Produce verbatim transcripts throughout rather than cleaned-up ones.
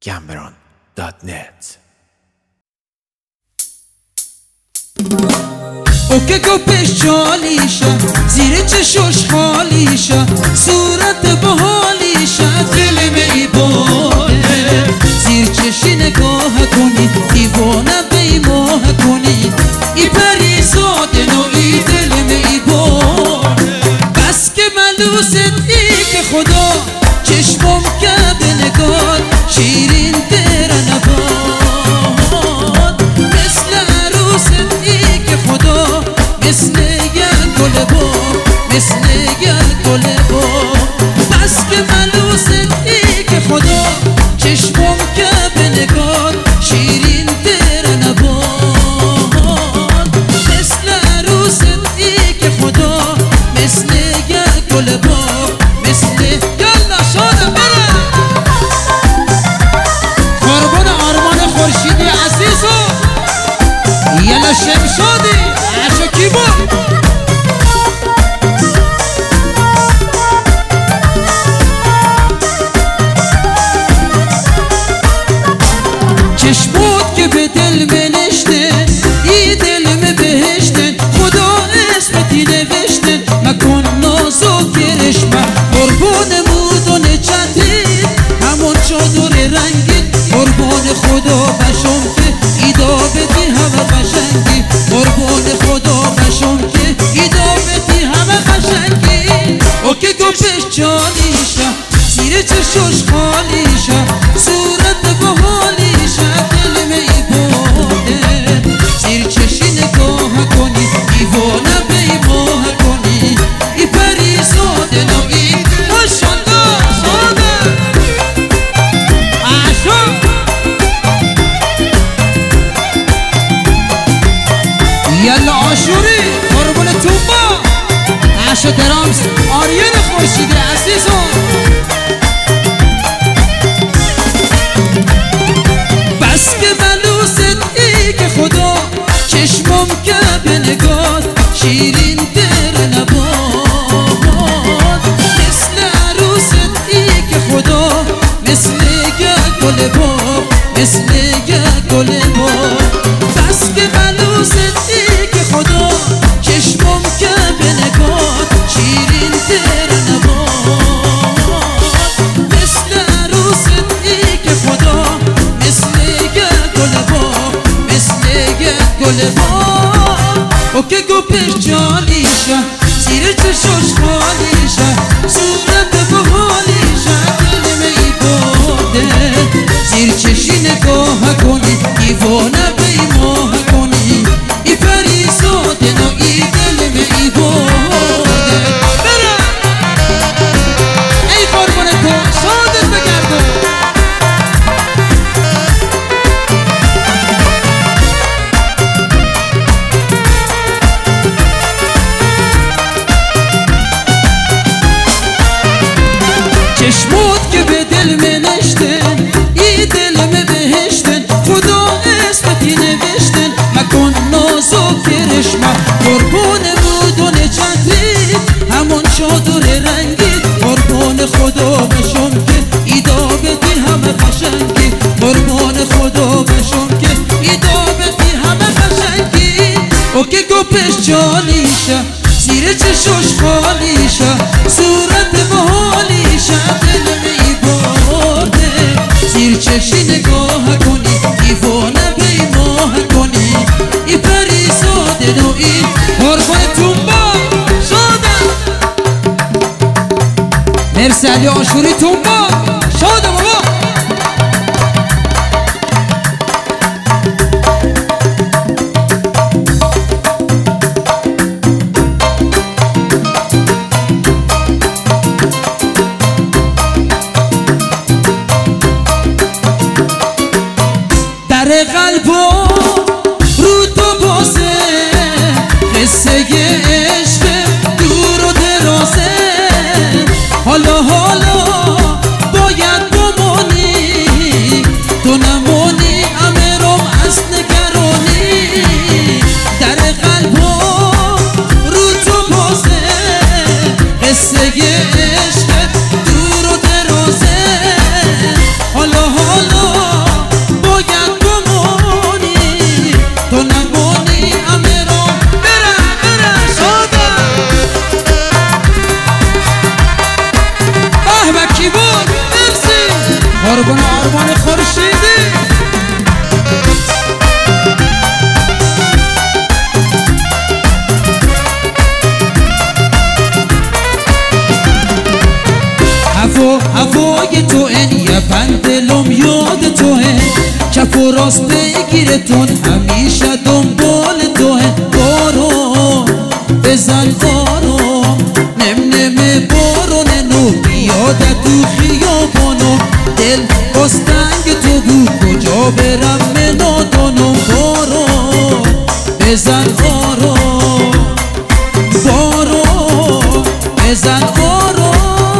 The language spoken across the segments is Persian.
گمبران دات نت. او که گوپش چالیشه زیر چشوش خالیشه صورت بحالیشه دل می باده زیر چشی نگاه کنی دیوانه بی ماه کنی ای پری زاده نوی دل می باده بس که ملوست ای که خدا چشمم کرده نگاه شیرین تر نباد مثل عروست ای که خدا مثل یک گل با مثل یک گل با بس که ملوست ای که خدا چشمم کرده نگاه شیرین تر نباد مثل عروست ای که خدا مثل یک گل با مثل یلا شاده بره قربان آرمان خورشیدی عزیزو یلا شمشادی عشق کی بود چشمات که به دل منشتن ای دل می بهشتن خدا اسمتی نوشتن مکن نازو کرشمه قربان مودون چندید همون چادر رنگید قربان خدا بشم که ایدا بدی همه قشنگی قربان خدا بشم که ایدا بدی همه قشنگی او که گوشش جانیشه زیر چشوش خالیشه صورت بحالیشه دل می باده زیر چشی نگاه کنی دیوانه بی ماه کنی ای پری زاده نوی ماشالله زاده عشق یلا آشوری قربون توبا عشق درامز آریان خورشیدی عزیزم بس که ملوست ای که خدا چشمم که به نگاه شیرین در نباد مثل عروست ای که خدا مثل یک گل باب مثل یک گل باب بس که ملوست ای که خدا چشمم که به نگاه شیرین در نباد مثل عروست ای که خدا مثل یک گل باب مثل یک گل باب او که گوپش جالیشه زیر چشوش خالیشه صورت بحالیشه دل می باده زیر چشی نگاه کنی دیوانه بی ماه کنی ای پری زاده نوی دل می باده بره ای قربان تو شادت بگردم چشمات که به دل منشتن ای دل می بهشتن خدا اسمتی نوشتن مکن نازو کرشمه قربان مودون چندید همون چادر رنگید قربان خدا بشم که ایدا بدی همه قشنگی قربان خدا بشم که ایدا بدی همه قشنگی او که گوپش جالیشه زیر چشوش خالیشه صورت بحالیشه دل می باده زیر چشی نگاه کنی دیوانه بی ماه کنی ای پری زاده نوی قربان تومبا شاده مرسی علی آشوری تومبا شاده بابا در قلبا رو تو بازه قصه عشق دور و درازه حالا حالا باید بمانی تو نمانی امرم از نگرانی در قلبا رو تو بازه قصه عشق دور و درازه حالا حالا آرمان خورشیدی هوا هوای تو این یه پندلم یاد تو هن چپ و راست بگیرتون همیشه دنبال تو هن بارو بزن بارو نم نم بارون نو بیاده تو خیابانو دل بستنگ تو بود کجا برم من نادانم بارو بزن بارو بارو بزن بارو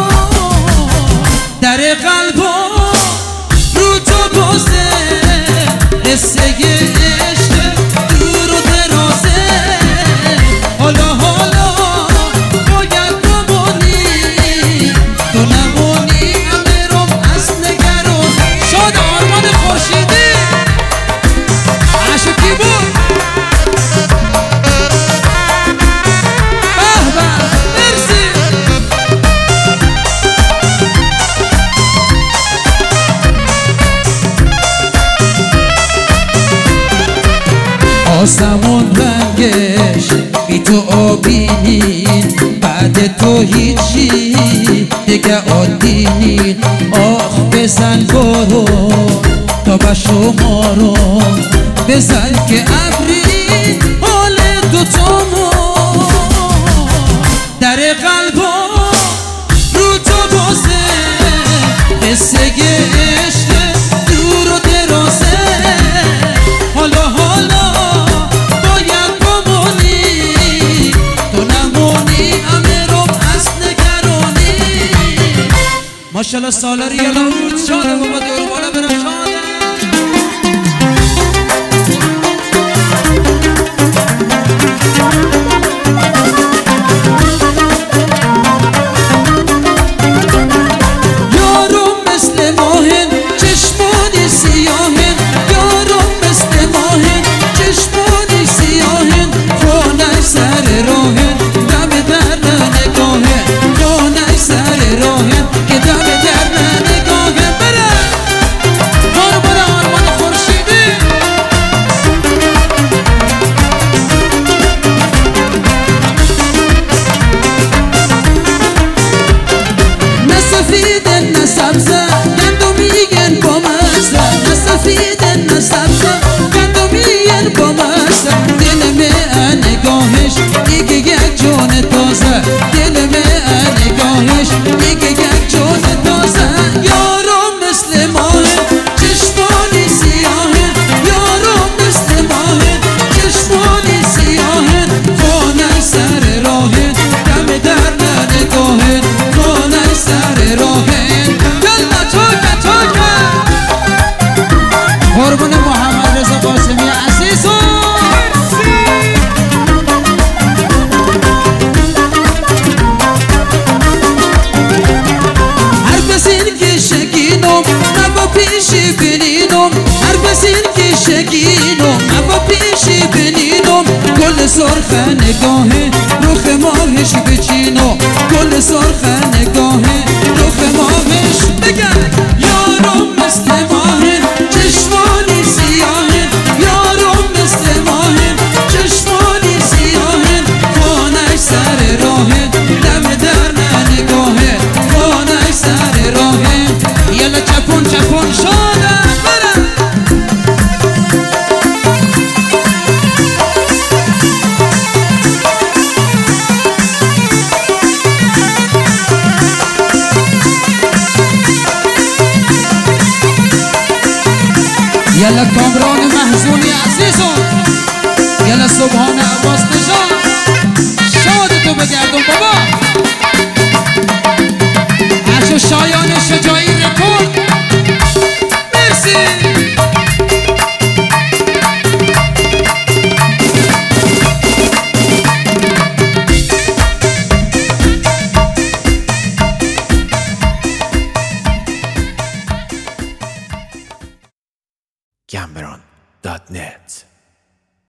در قلبا رو تو بازه قصه عشق دور و درازه حالا حالا باید بمانی تو نمانی همه رو از نگران شاد آرمان خورشیدی عشقی بود به به مرسی آسمون رنگش بی تو آبینین بعد تو هیچی دیگه عادی نین آخ بزن بارو تا به شما رو بزن که ابری حال دوتامو در قلبا رو تو بازه قصه عشق دور و درازه حالا حالا باید بمانی تو نمونی همه رو از نگرانی ماشالله سالاری یلا بود شاده بابا دیو بالا برم شاده یارم مثل ماهن چشمانی سیاهن یارم مثل ماهن چشمانی سیاهن خانه سر راهن دم در نگاهن خانه سر راهن که دم در نگاهن بره بارو بره آرمان خورشیدی نه سفیدن نه سبزه گندمیین با مزه نه سفیدن نه سبزه گندمیین با مزه دل من نگاهش دیگه یک جان تازه دل من نگاهش دیگه یک جان تازه یارم مثل ماهه چشمانی سیاهه یارم مثل ماهه چشمانی سیاهه خانه سر راهه دم در نگاهه خانه سر راهه یلا تاکه تاکه قربون محمد رضا قاسمی عزیزو هر بسین که شکینم نبا پیشی بینینم هر بسین که شکینم نبا پیشی بینینم گل سرخ نگاهه رخ ماهش بچینم گل سرخ نگاهه رخ ماهش بگن یارم مثل ماهه چشمانی سیاهه یارم مثل ماهه چشمانی سیاهه خانه سر راهه دم در نگاهه خانه سر راهه یلا چپون چپون شاده برم یلا کامران محزونی عزیزم یلا سبحان عباس نژاد شاد تو بگردم بابا عشق شایان شجاعی رکورد مرسی Cameron dot net